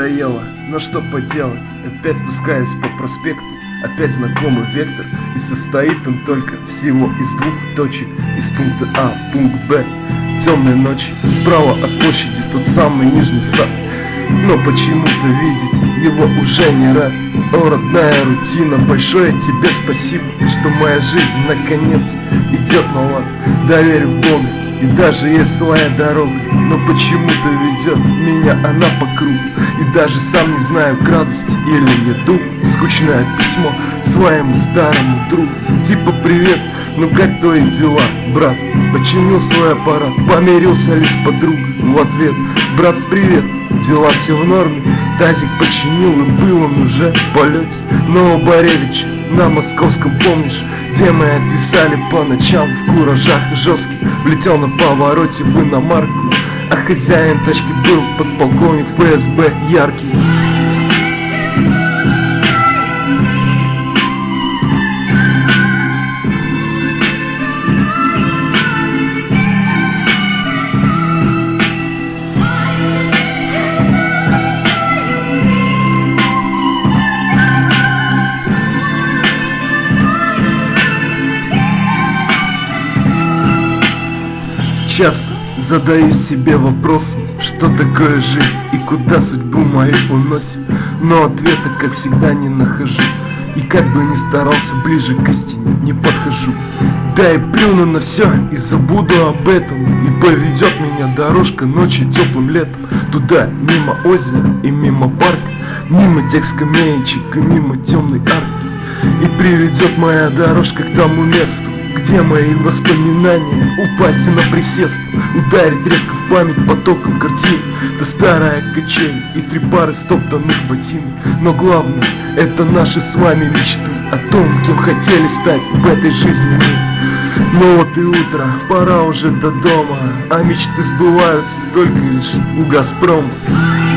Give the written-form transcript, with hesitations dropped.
надоело, но что поделать. Опять спускаюсь по проспекту, опять знакомый вектор. И состоит он только всего из двух точек. Из пункта А в пункт Б. Темной ночи, справа от площади тот самый нижний сад. Но почему-то видеть его уже не рад. О, родная рутина, большое тебе спасибо, что моя жизнь наконец идет на лад. Да верю в Бога, и даже есть своя дорога, но почему-то ведет меня она по кругу. И даже сам не знаю, к радости или нету. Скучное письмо своему старому другу, типа привет, ну как твои дела, брат? Починил свой аппарат, помирился ли с подругой? В ответ, брат, привет, дела все в норме. Тазик починил, и был он уже в полете. Новоборевича на московском, помнишь, где мы отвисали по ночам в куражах жестких. Влетел на повороте в иномарку, а хозяин тачки был подполковник ФСБ яркий. Часто задаюсь себе вопросом, что такое жизнь и куда судьбу мою уносит. Но ответа, как всегда, не нахожу. И как бы ни старался, ближе к истине не подхожу. Да и плюну на все и забуду об этом. И поведет меня дорожка ночью теплым летом. Туда, мимо озера и мимо парка, мимо тех скамеечек и мимо темной арки. И приведет моя дорожка к тому месту, где мои воспоминания упасть на присест, ударить резко в память потоком картин. Да старая качель и 3 пары стоптанных ботинок. Но главное, это наши с вами мечты о том, кем хотели стать в этой жизни мы. Но вот и утро, пора уже до дома, а мечты сбываются только лишь у Газпрома.